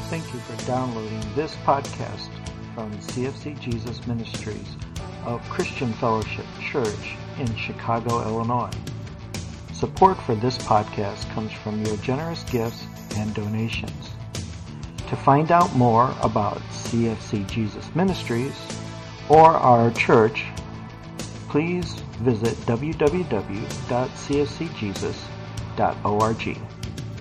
Thank you for downloading this podcast from CFC Jesus Ministries of Christian Fellowship Church in Chicago, Illinois. Support for this podcast comes from your generous gifts and donations. To find out more about CFC Jesus Ministries or our church, please visit www.cfcjesus.org.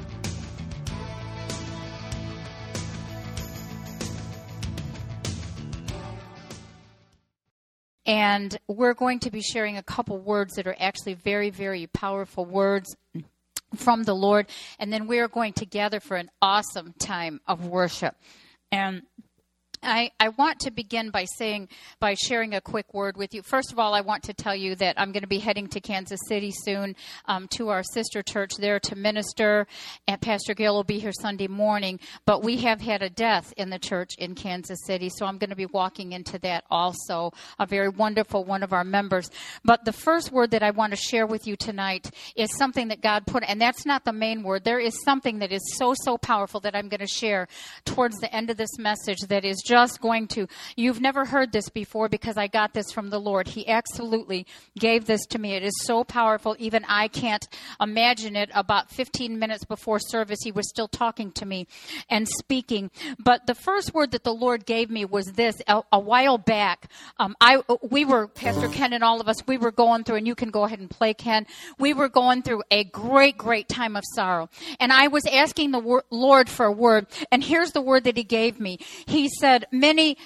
And we're going to be sharing a couple words that are actually very, very powerful words from the Lord. And then we are going to gather for an awesome time of worship. And I want to begin by sharing a quick word with you. First of all, I want to tell you that I'm going to be heading to Kansas City soon to our sister church there to minister. And Pastor Gail will be here Sunday morning. But we have had a death in the church in Kansas City, so I'm going to be walking into that also. A very wonderful one of our members. But the first word that I want to share with you tonight is something that God put, and that's not the main word. There is something that is so powerful that I'm going to share towards the end of this message that is just going to, you've never heard this before because I got this from the Lord. He absolutely gave this to me. It is so powerful, even I can't imagine it. About 15 minutes before service, he was still talking to me and speaking. But the first word that the Lord gave me was this. A while back, we were, Pastor Ken and all of us, we were going through, and you can go ahead and play, Ken. We were going through a great time of sorrow. And I was asking the Lord for a word, and here's the word that he gave me. He said, many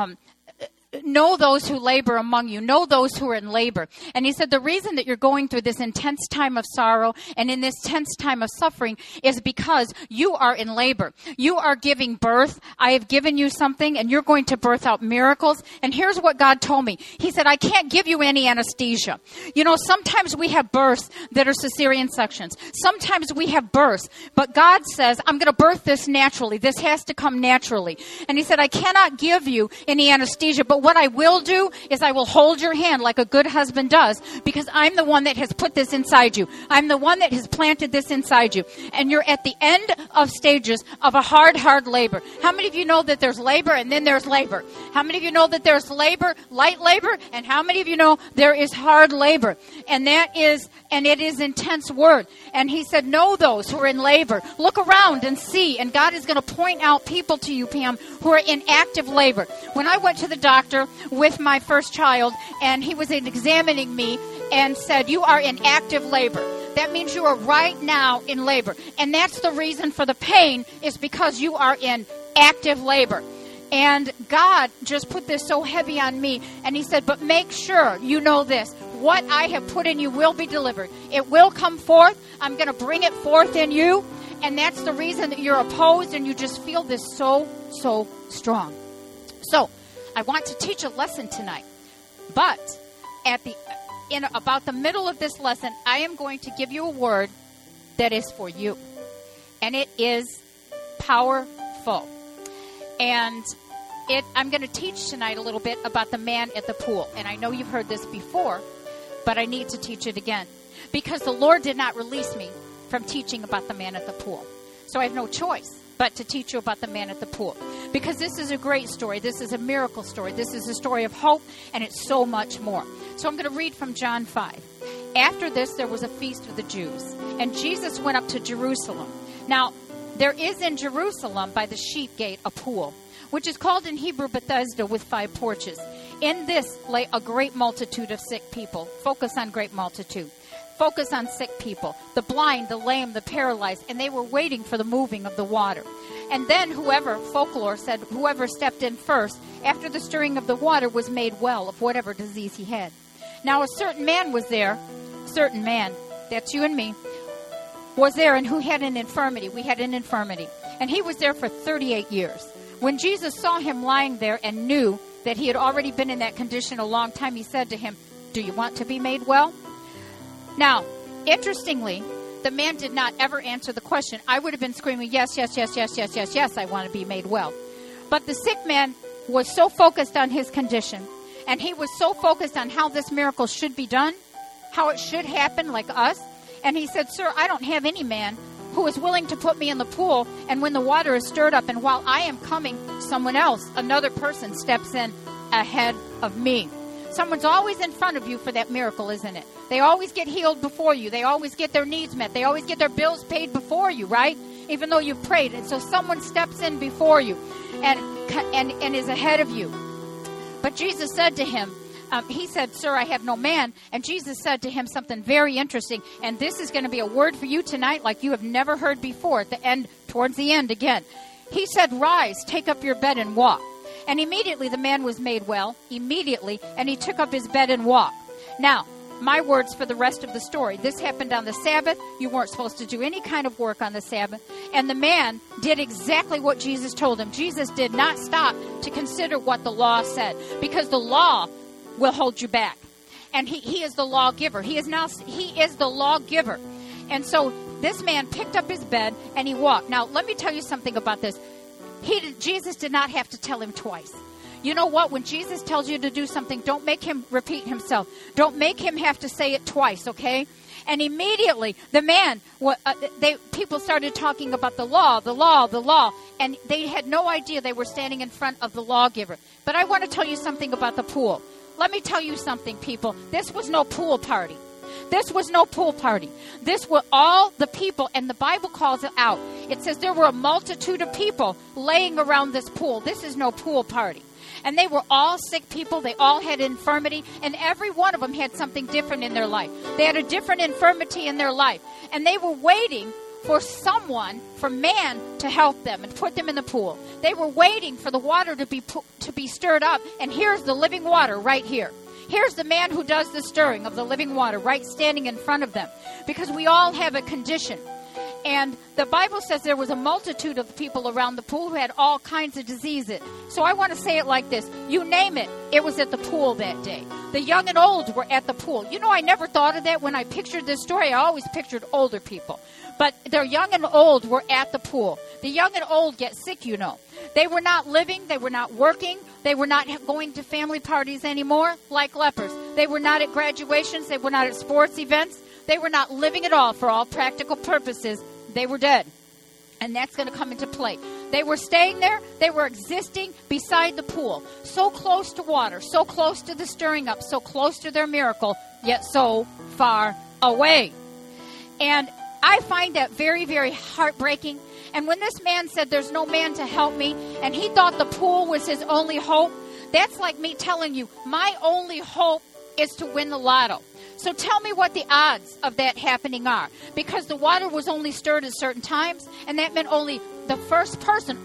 know those who labor among you, know those who are in labor. And he said the reason that you're going through this intense time of sorrow and in this tense time of suffering is because you are in labor. You are giving birth. I have given you something and you're going to birth out miracles. And here's what God told me. He said, I can't give you any anesthesia. You know, sometimes we have births that are cesarean sections. Sometimes we have births. But God says, I'm going to birth this naturally. This has to come naturally. And he said, I cannot give you any anesthesia, but what I will do is I will hold your hand like a good husband does, because I'm the one that has put this inside you. I'm the one that has planted this inside you. And you're at the end of stages of a hard labor. How many of you know that there's labor and then there's labor? How many of you know that there's labor, light labor, and how many of you know there is hard labor? And it is intense word. And he said, know those who are in labor. Look around and see. And God is going to point out people to you, Pam, who are in active labor. When I went to the doctor with my first child, and he was examining me and said, you are in active labor. That means you are right now in labor. And that's the reason for the pain, is because you are in active labor. And God just put this so heavy on me. And he said, but make sure you know this. What I have put in you will be delivered. It will come forth. I'm going to bring it forth in you. And that's the reason that you're opposed and you just feel this so strong. So, I want to teach a lesson tonight. But in about the middle of this lesson, I am going to give you a word that is for you. And it is powerful. And I'm going to teach tonight a little bit about the man at the pool. And I know you've heard this before, but I need to teach it again. Because the Lord did not release me from teaching about the man at the pool. So I have no choice but to teach you about the man at the pool. Because this is a great story. This is a miracle story. This is a story of hope, and it's so much more. So I'm going to read from John 5. After this, there was a feast of the Jews, and Jesus went up to Jerusalem. Now, there is in Jerusalem by the sheep gate a pool, which is called in Hebrew Bethesda, with 5 porches. In this lay a great multitude of sick people. Focus on great multitude. Focus on sick people, the blind, the lame, the paralyzed, and they were waiting for the moving of the water. And then folklore said, whoever stepped in first, after the stirring of the water, was made well of whatever disease he had. Now a certain man was there, that's you and me, was there, and who had an infirmity. We had an infirmity. And he was there for 38 years. When Jesus saw him lying there and knew that he had already been in that condition a long time, he said to him, do you want to be made well? Now, interestingly, the man did not ever answer the question. I would have been screaming, yes, I want to be made well. But the sick man was so focused on his condition, and he was so focused on how this miracle should be done, how it should happen like us. And he said, sir, I don't have any man who is willing to put me in the pool, and when the water is stirred up, and while I am coming, someone else, another person, steps in ahead of me. Someone's always in front of you for that miracle, isn't it? They always get healed before you. They always get their needs met. They always get their bills paid before you, right? Even though you've prayed. And so someone steps in before you and is ahead of you. But Jesus said to him, he said, "Sir, I have no man." And Jesus said to him something very interesting. And this is going to be a word for you tonight like you have never heard before at the end, towards the end again. He said, "Rise, take up your bed and walk." And immediately the man was made well, immediately, and he took up his bed and walked. Now, my words for the rest of the story. This happened on the Sabbath. You weren't supposed to do any kind of work on the Sabbath. And the man did exactly what Jesus told him. Jesus did not stop to consider what the law said, because the law will hold you back. And he is the lawgiver. He is the lawgiver. And so this man picked up his bed and he walked. Now, let me tell you something about this. Jesus did not have to tell him twice. You know what? When Jesus tells you to do something, don't make him repeat himself. Don't make him have to say it twice, okay? And immediately, the man, people started talking about the law, and they had no idea they were standing in front of the lawgiver. But I want to tell you something about the pool. Let me tell you something, people. This was no pool party. This was no pool party. This were all the people, and the Bible calls it out. It says there were a multitude of people laying around this pool. This is no pool party. And they were all sick people. They all had infirmity, and every one of them had something different in their life. They had a different infirmity in their life, and they were waiting for someone, for man, to help them and put them in the pool. They were waiting for the water to be stirred up, and here's the living water right here. Here's the man who does the stirring of the living water right standing in front of them, because we all have a condition. And the Bible says there was a multitude of people around the pool who had all kinds of diseases. So I want to say it like this. You name it, it was at the pool that day. The young and old were at the pool. You know, I never thought of that when I pictured this story. I always pictured older people. But the young and old were at the pool. The young and old get sick, you know. They were not living. They were not working. They were not going to family parties anymore like lepers. They were not at graduations. They were not at sports events. They were not living at all for all practical purposes. They were dead. And that's going to come into play. They were staying there. They were existing beside the pool. So close to water. So close to the stirring up. So close to their miracle. Yet so far away. And I find that very, very heartbreaking. And when this man said, "There's no man to help me," and he thought the pool was his only hope, that's like me telling you, my only hope is to win the lotto. So tell me what the odds of that happening are. Because the water was only stirred at certain times, and that meant only the first person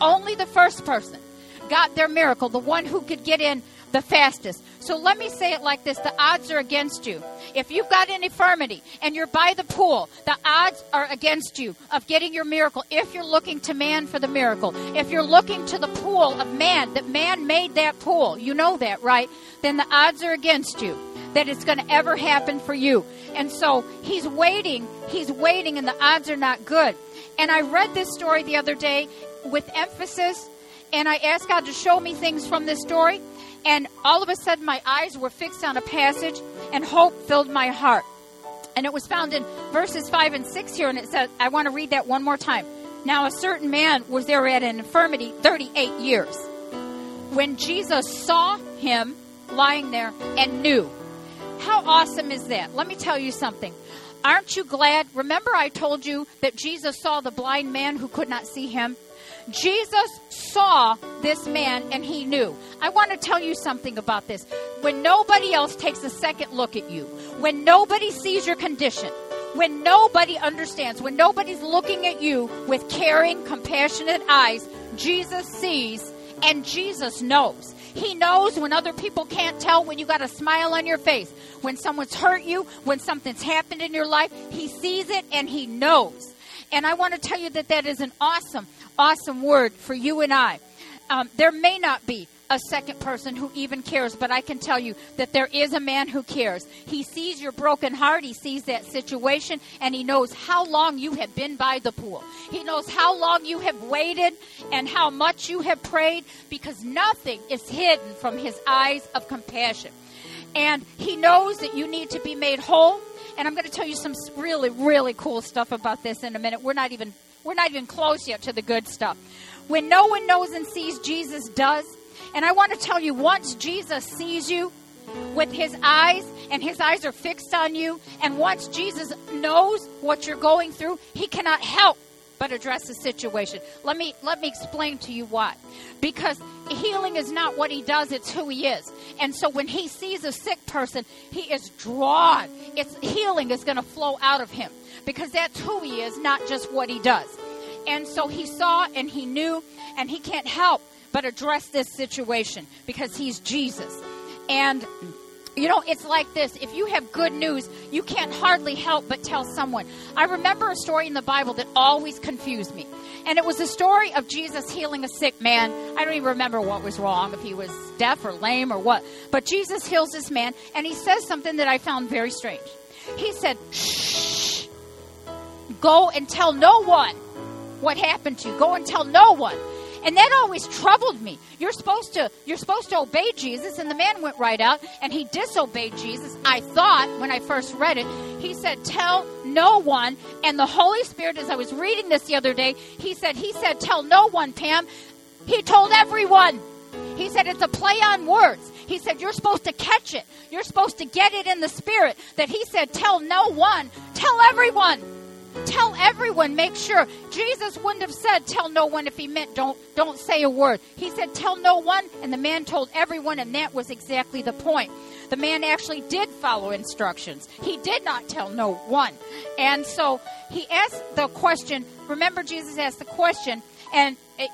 got their miracle, the one who could get in the fastest. So let me say it like this. The odds are against you. If you've got an infirmity and you're by the pool, the odds are against you of getting your miracle if you're looking to man for the miracle. If you're looking to the pool of man, that man made that pool, you know that, right? Then the odds are against you that it's going to ever happen for you. And so he's waiting, and the odds are not good. And I read this story the other day with emphasis, and I asked God to show me things from this story. And all of a sudden, my eyes were fixed on a passage, and hope filled my heart. And it was found in verses 5 and 6 here, and it says, I want to read that one more time. Now, a certain man was there at an infirmity 38 years. When Jesus saw him lying there and knew. How awesome is that? Let me tell you something. Aren't you glad? Remember I told you that Jesus saw the blind man who could not see him? Jesus saw this man and he knew. I want to tell you something about this. When nobody else takes a second look at you, when nobody sees your condition, when nobody understands, when nobody's looking at you with caring, compassionate eyes, Jesus sees and Jesus knows. He knows when other people can't tell, when you got a smile on your face, when someone's hurt you, when something's happened in your life. He sees it and he knows. And I want to tell you that that is an awesome word for you and I. There may not be a second person who even cares, but I can tell you that there is a man who cares. He sees your broken heart. He sees that situation, and he knows how long you have been by the pool. He knows how long you have waited and how much you have prayed, because nothing is hidden from his eyes of compassion. And he knows that you need to be made whole. And I'm going to tell you some really, really cool stuff about this in a minute. We're not even close yet to the good stuff. When no one knows and sees, Jesus does. And I want to tell you, once Jesus sees you with his eyes, and his eyes are fixed on you, and once Jesus knows what you're going through, he cannot help but address the situation. Let me explain to you why. Because healing is not what he does, it's who he is. And so when he sees a sick person, he is drawn. Healing is going to flow out of him because that's who he is, not just what he does. And so he saw and he knew, and he can't help but address this situation because he's Jesus. And you know, it's like this. If you have good news, you can't hardly help but tell someone. I remember a story in the Bible that always confused me. And it was a story of Jesus healing a sick man. I don't even remember what was wrong, if he was deaf or lame or what. But Jesus heals this man, and he says something that I found very strange. He said, shh, go and tell no one what happened to you. Go and tell no one. And that always troubled me. You're supposed to obey Jesus, and the man went right out, and he disobeyed Jesus. I thought, when I first read it, he said, tell no one. And the Holy Spirit, as I was reading this the other day, he said, tell no one, Pam. He told everyone. He said, it's a play on words. He said, you're supposed to catch it. You're supposed to get it in the spirit. That he said, tell no one. Tell everyone. Tell everyone, make sure. Jesus wouldn't have said tell no one if he meant don't say a word. He said tell no one, and the man told everyone, and that was exactly the point. The man actually did follow instructions. He did not tell no one. And so he asked the question. Remember, Jesus asked the question, and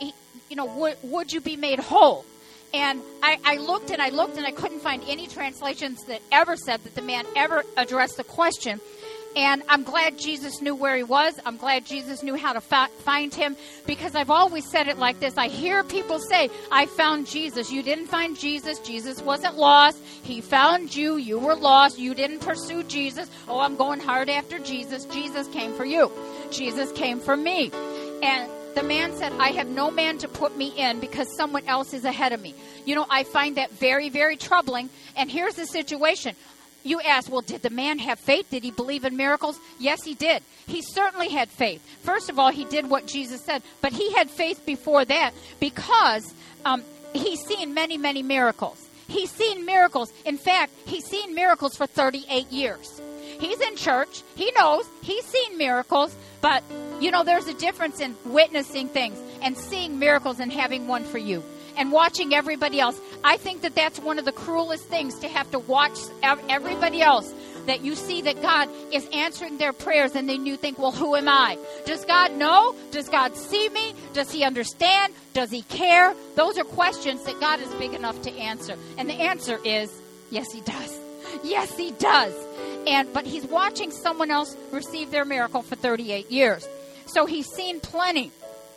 would you be made whole? And I looked and I couldn't find any translations that ever said that the man ever addressed the question. And I'm glad Jesus knew where he was. I'm glad Jesus knew how to find him, because I've always said it like this. I hear people say, I found Jesus. You didn't find Jesus. Jesus wasn't lost. He found you. You were lost. You didn't pursue Jesus. Oh, I'm going hard after Jesus. Jesus came for you. Jesus came for me. And the man said, I have no man to put me in because someone else is ahead of me. You know, I find that very, very troubling. And here's the situation. You ask, well, did the man have faith? Did he believe in miracles? Yes, he did. He certainly had faith. First of all, he did what Jesus said, but he had faith before that because he's seen many, many miracles. He's seen miracles. In fact, he's seen miracles for 38 years. He's in church. He knows. He's seen miracles, but, you know, there's a difference in witnessing things and seeing miracles and having one for you. And watching everybody else. I think that that's one of the cruelest things, to have to watch everybody else, that you see that God is answering their prayers, and then you think, well, who am I? Does God know? Does God see me? Does he understand? Does he care? Those are questions that God is big enough to answer. And the answer is, yes, he does. Yes, he does. But he's watching someone else receive their miracle for 38 years. So he's seen plenty.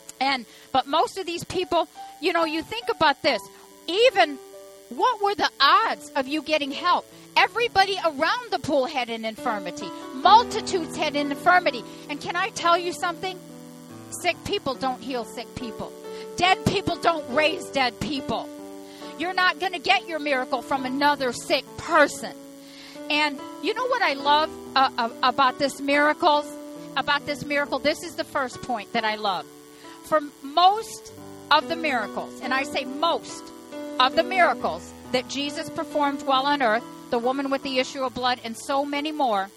But most of these people, you know, you think about this. Even what were the odds of you getting help? Everybody around the pool had an infirmity. Multitudes had an infirmity. And can I tell you something? Sick people don't heal sick people. Dead people don't raise dead people. You're not going to get your miracle from another sick person. And you know what I love about this miracle? This is the first point that I love. For most of the miracles, and I say most of the miracles that Jesus performed while on earth, the woman with the issue of blood and so many more,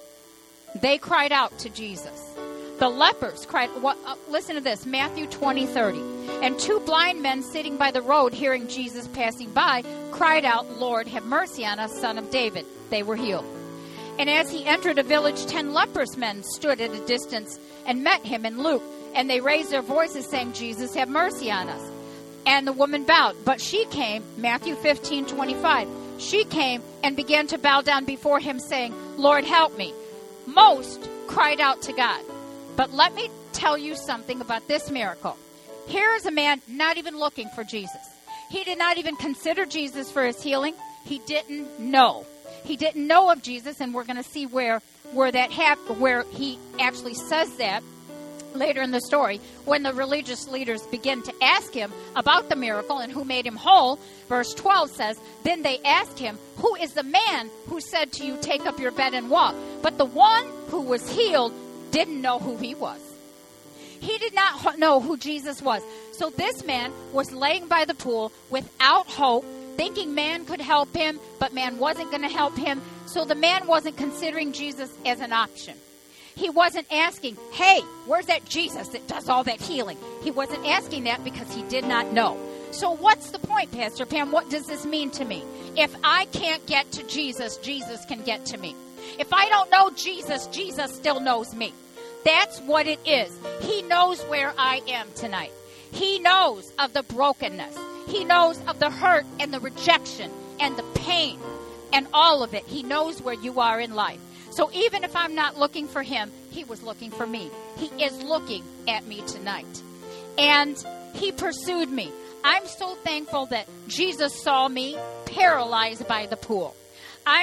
they cried out to Jesus. The lepers cried, listen to this, Matthew 20:30. And 2 blind men sitting by the road, hearing Jesus passing by, cried out, Lord, have mercy on us, Son of David. They were healed. And as he entered a village, 10 leprous men stood at a distance and met him in Luke. And they raised their voices, saying, Jesus, have mercy on us. And the woman bowed. But she came, Matthew 15:25. She came and began to bow down before him, saying, Lord, help me. Most cried out to God. But let me tell you something about this miracle. Here is a man not even looking for Jesus. He did not even consider Jesus for his healing. He didn't know. He didn't know of Jesus, and we're going to see where that happened, where he actually says that. later in the story, when the religious leaders begin to ask him about the miracle and who made him whole, verse 12 says, then they asked him, who is the man who said to you, take up your bed and walk? But the one who was healed didn't know who he was. He did not know who Jesus was. So this man was laying by the pool without hope, thinking man could help him, but man wasn't going to help him. So the man wasn't considering Jesus as an option. He wasn't asking, hey, where's that Jesus that does all that healing? He wasn't asking that because he did not know. So what's the point, Pastor Pam? What does this mean to me? If I can't get to Jesus, Jesus can get to me. If I don't know Jesus, Jesus still knows me. That's what it is. He knows where I am tonight. He knows of the brokenness. He knows of the hurt and the rejection and the pain and all of it. He knows where you are in life. So even if I'm not looking for him, he was looking for me. He is looking at me tonight. And he pursued me. I'm so thankful that Jesus saw me paralyzed by the pool. I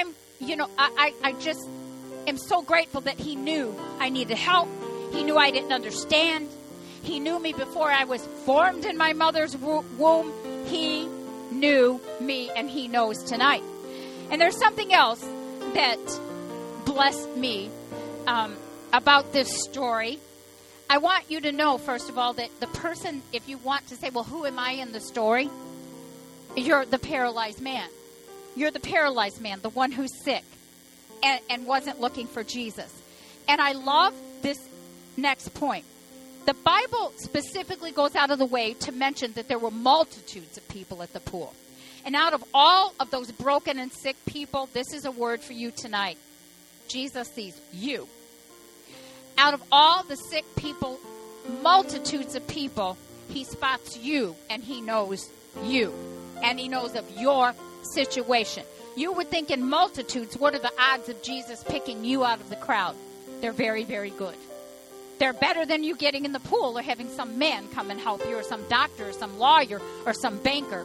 just am so grateful that he knew I needed help. He knew I didn't understand. He knew me before I was formed in my mother's womb. He knew me, and he knows tonight. And there's something else that blessed me about this story. I want you to know, first of all, that the person, if you want to say, well, who am I in the story? You're the paralyzed man. You're the paralyzed man, the one who's sick and wasn't looking for Jesus. And I love this next point. The Bible specifically goes out of the way to mention that there were multitudes of people at the pool. And out of all of those broken and sick people, this is a word for you tonight. Jesus sees you. Out of all the sick people, multitudes of people, he spots you and he knows you. And he knows of your situation. You would think in multitudes, what are the odds of Jesus picking you out of the crowd? They're very, very good. They're better than you getting in the pool or having some man come and help you or some doctor or some lawyer or some banker.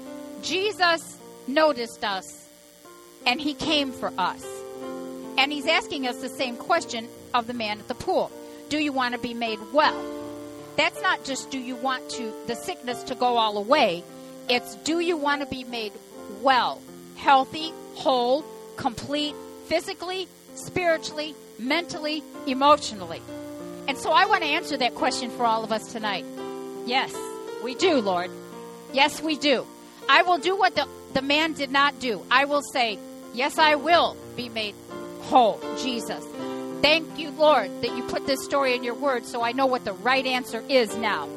Jesus noticed us and he came for us. And he's asking us the same question of the man at the pool. Do you want to be made well? That's not just do you want the sickness to go all away. It's do you want to be made well, healthy, whole, complete, physically, spiritually, mentally, emotionally. And so I want to answer that question for all of us tonight. Yes, we do, Lord. Yes, we do. I will do what the man did not do. I will say, yes, I will be made whole, Jesus. Thank you, Lord, that you put this story in your word so I know what the right answer is now.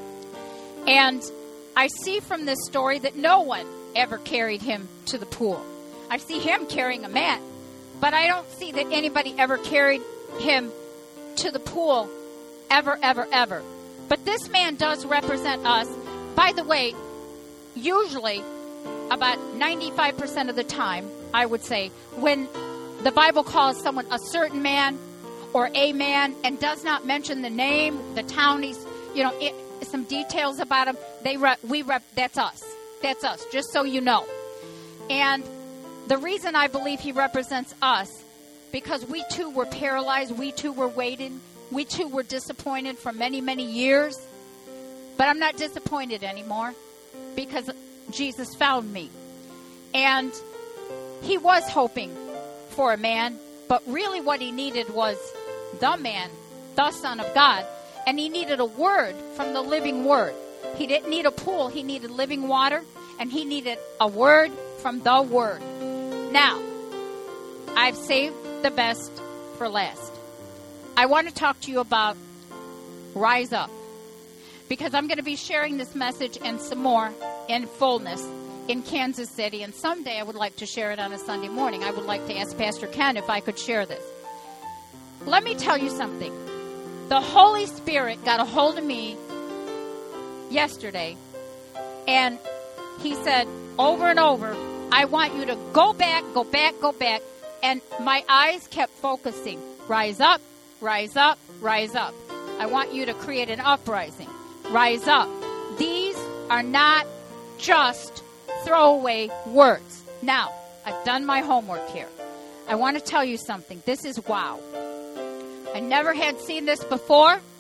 And I see from this story that no one ever carried him to the pool. I see him carrying a mat, but I don't see that anybody ever carried him to the pool ever, ever, ever. But this man does represent us. By the way, usually about 95% of the time, I would say, when the Bible calls someone a certain man or a man and does not mention the name, the town, he's, some details about him, that's us. That's us, just so you know. And the reason I believe he represents us, because we too were paralyzed, we too were waiting, we too were disappointed for many, many years. But I'm not disappointed anymore because Jesus found me. And he was hoping for a man, but really what he needed was the man, the Son of God. And he needed a word from the living word. He didn't need a pool, he needed living water, and he needed a word from the word. Now, I've saved the best for last. I want to talk to you about Rise Up, because I'm going to be sharing this message and some more in fullness in Kansas City, and someday I would like to share it on a Sunday morning. I would like to ask Pastor Ken if I could share this. Let me tell you something. The Holy Spirit got a hold of me yesterday, and he said over and over, I want you to go back, go back, go back. And my eyes kept focusing. Rise up, rise up, rise up. I want you to create an uprising. Rise up. These are not just throwaway words. Now, I've done my homework here. I want to tell you something. This is wow. I never had seen this before,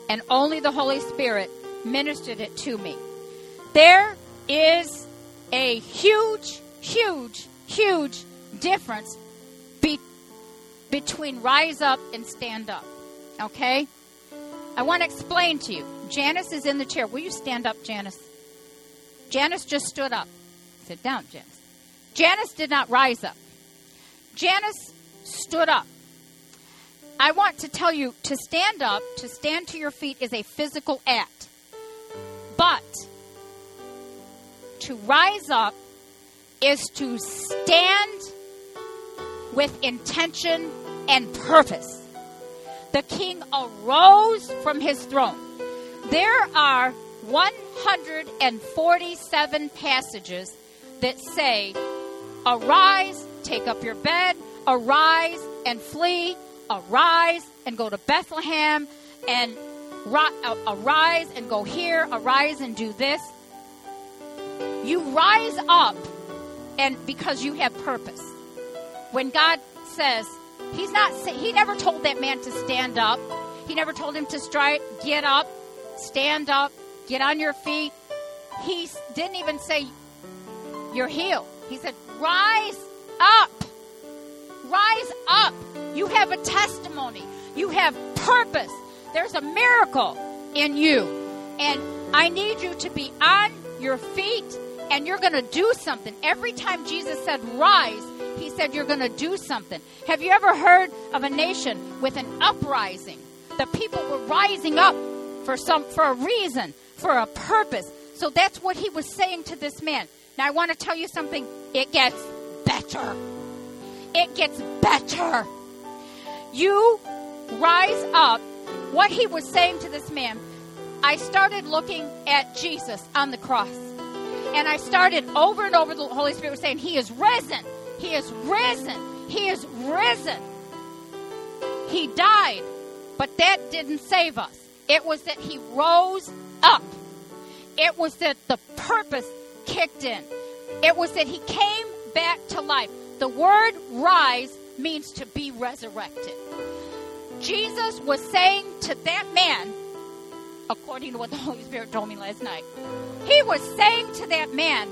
and only the Holy Spirit ministered it to me. There is a huge, huge, huge difference between rise up and stand up. Okay? I want to explain to you. Janice is in the chair. Will you stand up, Janice? Janice just stood up. Sit down, Janice. Janice did not rise up. Janice stood up. I want to tell you, to stand up, to stand to your feet is a physical act. But to rise up is to stand with intention and purpose. The king arose from his throne. There are 147 passages that say, arise, take up your bed, arise and flee, arise and go to Bethlehem, and arise and go here, arise and do this. You rise up and because you have purpose. When God says, he never told that man to stand up. He never told him to get up, stand up, get on your feet. He didn't even say, you're healed. He said, rise up. Rise up. You have a testimony. You have purpose. There's a miracle in you. And I need you to be on your feet, and you're going to do something. Every time Jesus said rise, he said you're going to do something. Have you ever heard of a nation with an uprising? The people were rising up for a reason, for a purpose. So that's what he was saying to this man. Now I want to tell you something. It gets better. It gets better. You rise up. What he was saying to this man, I started looking at Jesus on the cross. And I started over and over, the Holy Spirit was saying, he is risen. He is risen. He is risen. He died, but that didn't save us. It was that he rose up. It was that the purpose kicked in. It was that he came back to life. The word rise means to be resurrected. Jesus was saying to that man, according to what the Holy Spirit told me last night, he was saying to that man,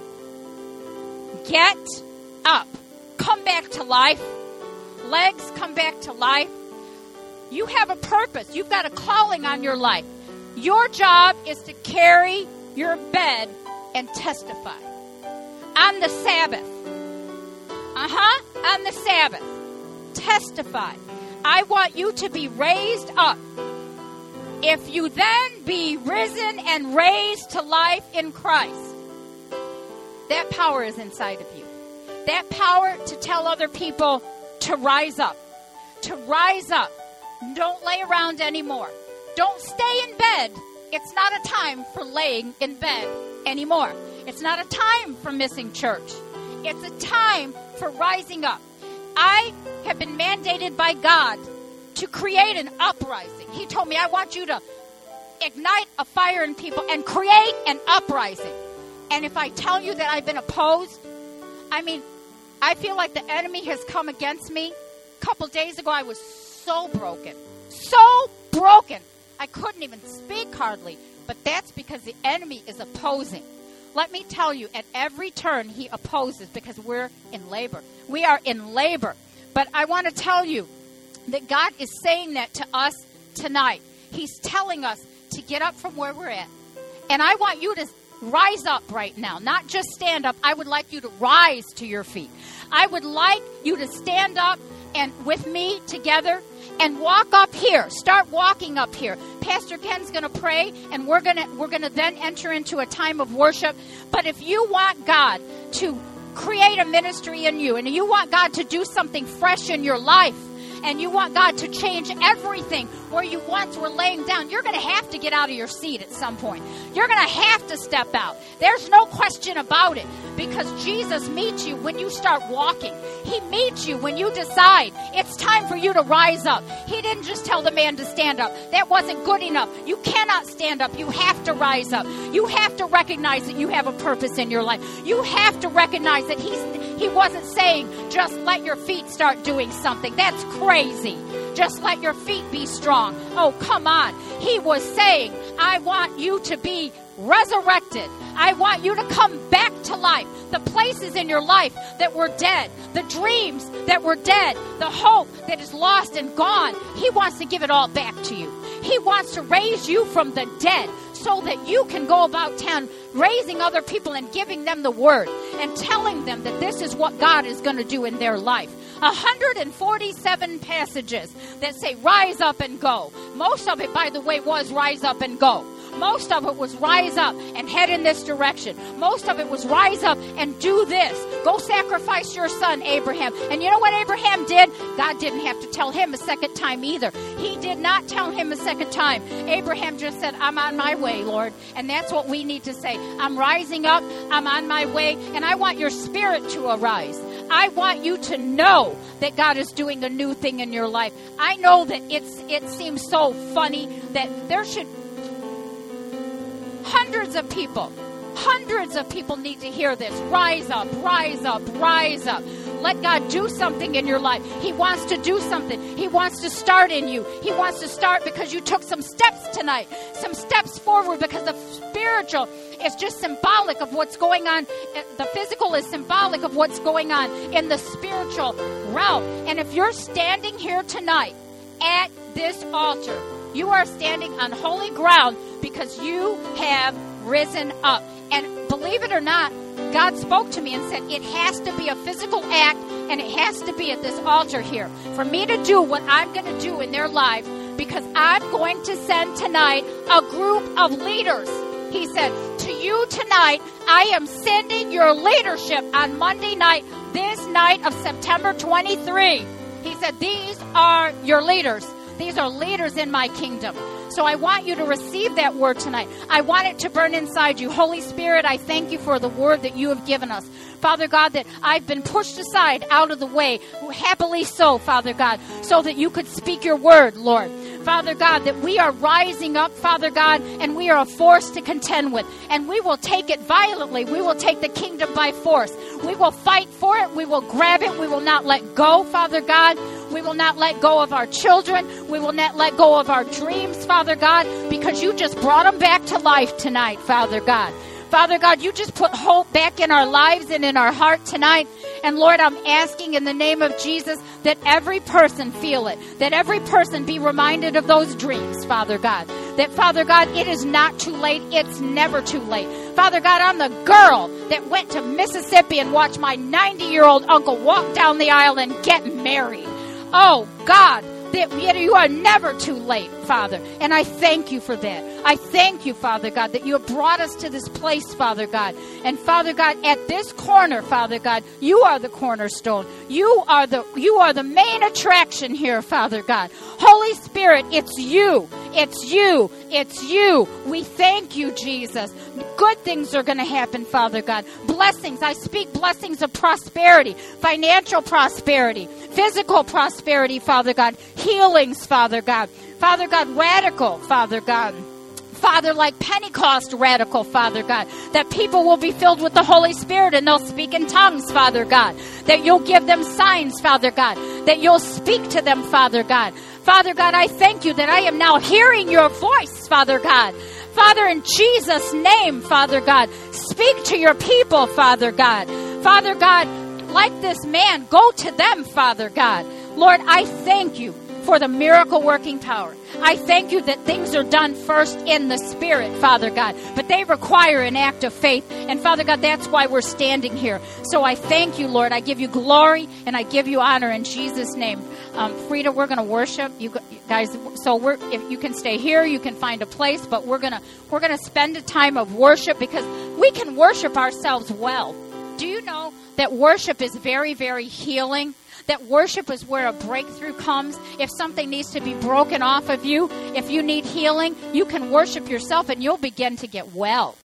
get up. Come back to life. Legs come back to life. You have a purpose. You've got a calling on your life. Your job is to carry your bed and testify. On the Sabbath. On the Sabbath. Testify. I want you to be raised up. If you then be risen and raised to life in Christ, that power is inside of you. That power to tell other people to rise up. To rise up. Don't lay around anymore. Don't stay in bed. It's not a time for laying in bed anymore. It's not a time for missing church. It's a time for rising up. I have been mandated by God to create an uprising. He told me, I want you to ignite a fire in people and create an uprising. And if I tell you that I've been opposed, I feel like the enemy has come against me. A couple days ago, I was so broken. So broken. I couldn't even speak hardly. But that's because the enemy is opposing. Let me tell you, at every turn, he opposes because we're in labor. We are in labor. But I want to tell you that God is saying that to us tonight. He's telling us to get up from where we're at. And I want you to rise up right now. Not just stand up. I would like you to rise to your feet. I would like you to stand up and with me together and walk up here. Start walking up here. Pastor Ken's going to pray, and we're going to then enter into a time of worship. But if you want God to create a ministry in you, and you want God to do something fresh in your life, and you want God to change everything where you once were laying down, you're going to have to get out of your seat at some point. You're going to have to step out. There's no question about it, because Jesus meets you when you start walking. He meets you when you decide it's time for you to rise up. He didn't just tell the man to stand up. That wasn't good enough. You cannot stand up. You have to rise up. You have to recognize that you have a purpose in your life. You have to recognize that he wasn't saying just let your feet start doing something. That's crazy. Just let your feet be strong. Oh, come on. He was saying, I want you to be resurrected. I want you to come back to life. The places in your life that were dead, the dreams that were dead, the hope that is lost and gone, He wants to give it all back to you. He wants to raise you from the dead so that you can go about town raising other people and giving them the word and telling them that this is what God is going to do in their life. 147 passages that say rise up and go. Most of it, by the way, was rise up and go. Most of it was rise up and head in this direction. Most of it was rise up and do this. Go sacrifice your son, Abraham. And you know what Abraham did? God didn't have to tell him a second time either. He did not tell him a second time. Abraham just said, I'm on my way, Lord. And that's what we need to say. I'm rising up. I'm on my way. And I want your spirit to arise. I want you to know that God is doing a new thing in your life. I know that it seems so funny that there should hundreds of people need to hear this. Rise up, rise up, rise up. Let God do something in your life. He wants to do something. He wants to start in you. He wants to start because you took some steps tonight, some steps forward, because the spiritual is just symbolic of what's going on. The physical is symbolic of what's going on in the spiritual realm. And if you're standing here tonight at this altar, you are standing on holy ground because you have risen up. And believe it or not, God spoke to me and said it has to be a physical act, and it has to be at this altar here for me to do what I'm going to do in their lives, because I'm going to send tonight a group of leaders. He said, to you tonight, I am sending your leadership on Monday night, this night of September 23. He said, these are your leaders. These are leaders in my kingdom. So I want you to receive that word tonight. I want it to burn inside you. Holy Spirit, I thank you for the word that you have given us. Father God, that I've been pushed aside out of the way, happily so, Father God, so that you could speak your word, Lord. Father God, that we are rising up, Father God, and we are a force to contend with. And we will take it violently. We will take the kingdom by force. We will fight for it. We will grab it. We will not let go, Father God. We will not let go of our children. We will not let go of our dreams, Father God, because you just brought them back to life tonight, Father God. Father God, you just put hope back in our lives and in our heart tonight. And Lord, I'm asking in the name of Jesus that every person feel it, that every person be reminded of those dreams, Father God. That, Father God, it is not too late. It's never too late. Father God, I'm the girl that went to Mississippi and watched my 90-year-old uncle walk down the aisle and get married. Oh, God, that you are never too late, Father. And I thank you for that. I thank you, Father God, that you have brought us to this place, Father God. And Father God, at this corner, Father God, you are the cornerstone. You are the main attraction here, Father God. Holy Spirit, it's you. It's you. It's you. We thank you, Jesus. Good things are going to happen, Father God. Blessings. I speak blessings of prosperity, financial prosperity, physical prosperity, Father God. Healings, Father God. Father God, radical, Father God. Father, like Pentecost radical, Father God, that people will be filled with the Holy Spirit and they'll speak in tongues, Father God, that you'll give them signs, Father God, that you'll speak to them, Father God. Father God, I thank you that I am now hearing your voice, Father God. Father, in Jesus' name, Father God, speak to your people, Father God. Father God, like this man, go to them, Father God. Lord, I thank you for the miracle working power. I thank you that things are done first in the Spirit, Father God, but they require an act of faith. And Father God, that's why we're standing here. So I thank you, Lord. I give you glory and I give you honor in Jesus' name. Frida, we're going to worship you guys. So if you can stay here, you can find a place, but we're going to spend a time of worship because we can worship ourselves well. Do you know that worship is very, very healing? That worship is where a breakthrough comes. If something needs to be broken off of you, if you need healing, you can worship yourself and you'll begin to get well.